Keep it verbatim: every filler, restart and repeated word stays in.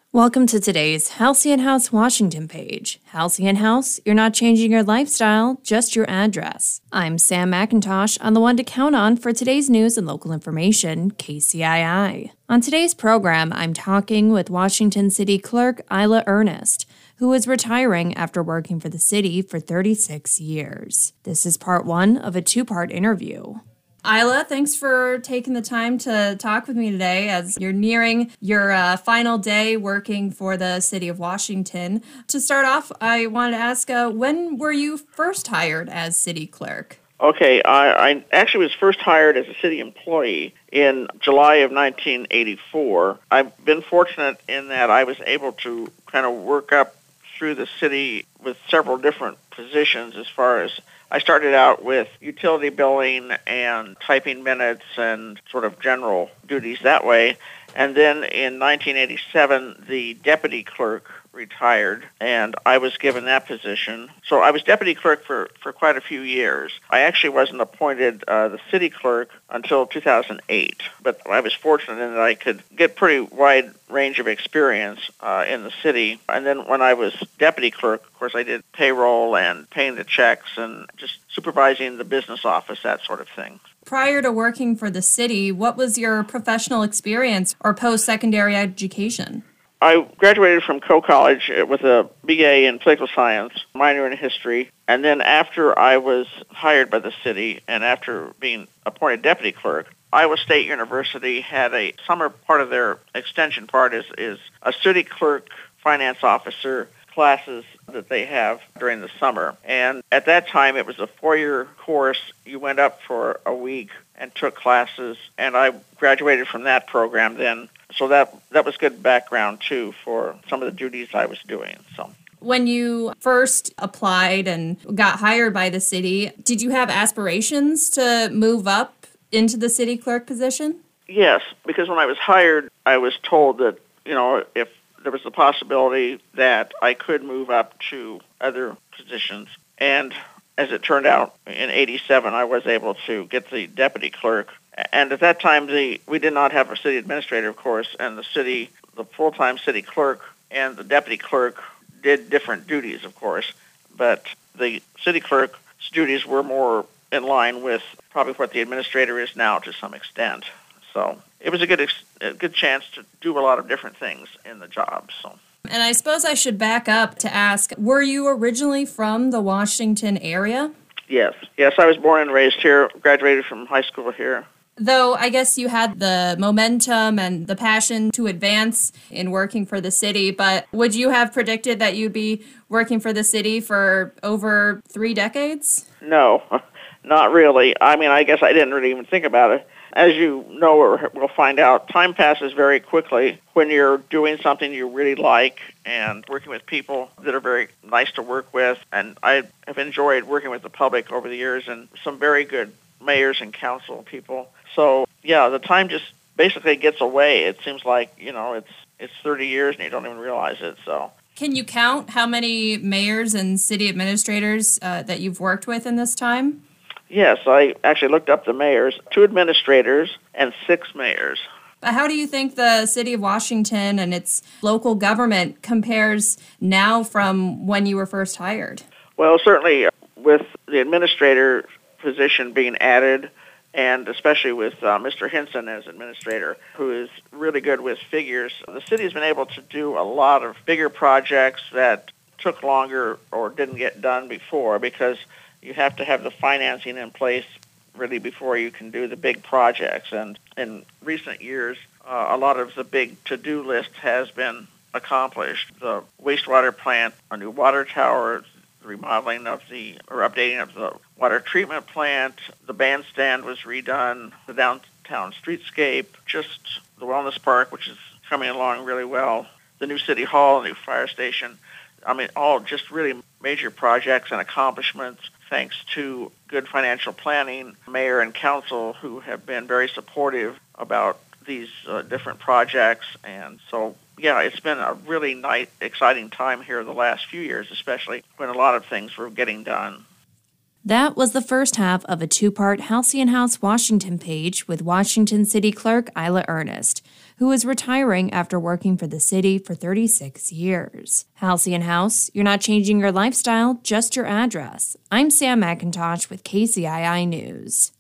Welcome to today's Halcyon House Washington page. Halcyon House, you're not changing your lifestyle, just your address. I'm Sam McIntosh, on the one to count on for today's news and local information, K C I I. On today's program, I'm talking with Washington City Clerk Isla Ernest, who is retiring after working for the city for thirty-six years. This is part one of a two-part interview. Isla, thanks for taking the time to talk with me today as you're nearing your uh, final day working for the city of Washington. To start off, I wanted to ask, uh, when were you first hired as city clerk? Okay, I, I actually was first hired as a city employee in July of nineteen eighty-four. I've been fortunate in that I was able to kind of work up through the city with several different positions as far as I started out with utility billing and typing minutes and sort of general duties that way. And then in nineteen eighty-seven, the deputy clerk retired, and I was given that position. So I was deputy clerk for, for quite a few years. I actually wasn't appointed uh, the city clerk until two thousand eight, but I was fortunate in that I could get pretty wide range of experience uh, in the city. And then when I was deputy clerk, of course, I did payroll and paying the checks and just supervising the business office, that sort of thing. Prior to working for the city, what was your professional experience or post-secondary education? I graduated from Coe College with a B A in political science, minor in history, and then after I was hired by the city and after being appointed deputy clerk, Iowa State University had a summer part of their extension part is, is a city clerk finance officer classes that they have during the summer. And at that time, it was a four-year course. You went up for a week and took classes, and I graduated from that program then. So that that was good background, too, for some of the duties I was doing. So, when you first applied and got hired by the city, did you have aspirations to move up into the city clerk position? Yes, because when I was hired, I was told that, you know, if there was the possibility that I could move up to other positions. And as it turned out, in eighty-seven, I was able to get the deputy clerk. And at that time, the we did not have a city administrator, of course, and the city, the full-time city clerk and the deputy clerk did different duties, of course. But the city clerk's duties were more in line with probably what the administrator is now to some extent. So it was a good a good chance to do a lot of different things in the job. So. And I suppose I should back up to ask, were you originally from the Washington area? Yes. Yes, I was born and raised here, graduated from high school here. Though I guess you had the momentum and the passion to advance in working for the city, but would you have predicted that you'd be working for the city for over three decades? No, not really. I mean, I guess I didn't really even think about it. As you know, or we'll find out, time passes very quickly when you're doing something you really like and working with people that are very nice to work with. And I have enjoyed working with the public over the years and some very good mayors and council people. So, yeah, the time just basically gets away. It seems like, you know, it's it's thirty years and you don't even realize it. So, can you count how many mayors and city administrators uh, that you've worked with in this time? Yes, I actually looked up the mayors, two administrators and six mayors. But how do you think the city of Washington and its local government compares now from when you were first hired? Well, certainly with the administrator position being added, and especially with uh, Mister Hinson as administrator, who is really good with figures, the city has been able to do a lot of bigger projects that took longer or didn't get done before because you have to have the financing in place really before you can do the big projects. And in recent years, uh, a lot of the big to-do list has been accomplished. The wastewater plant, a new water tower, the remodeling of the, or updating of the water treatment plant, the bandstand was redone, the downtown streetscape, just the wellness park, which is coming along really well, the new city hall, the new fire station. I mean, all just really major projects and accomplishments thanks to good financial planning, mayor and council who have been very supportive about these uh, different projects. And so, yeah, it's been a really nice, exciting time here the last few years, especially when a lot of things were getting done. That was the first half of a two-part Halcyon House Washington page with Washington City Clerk Isla Ernest, who is retiring after working for the city for thirty-six years. Halcyon House, you're not changing your lifestyle, just your address. I'm Sam McIntosh with K C I I News.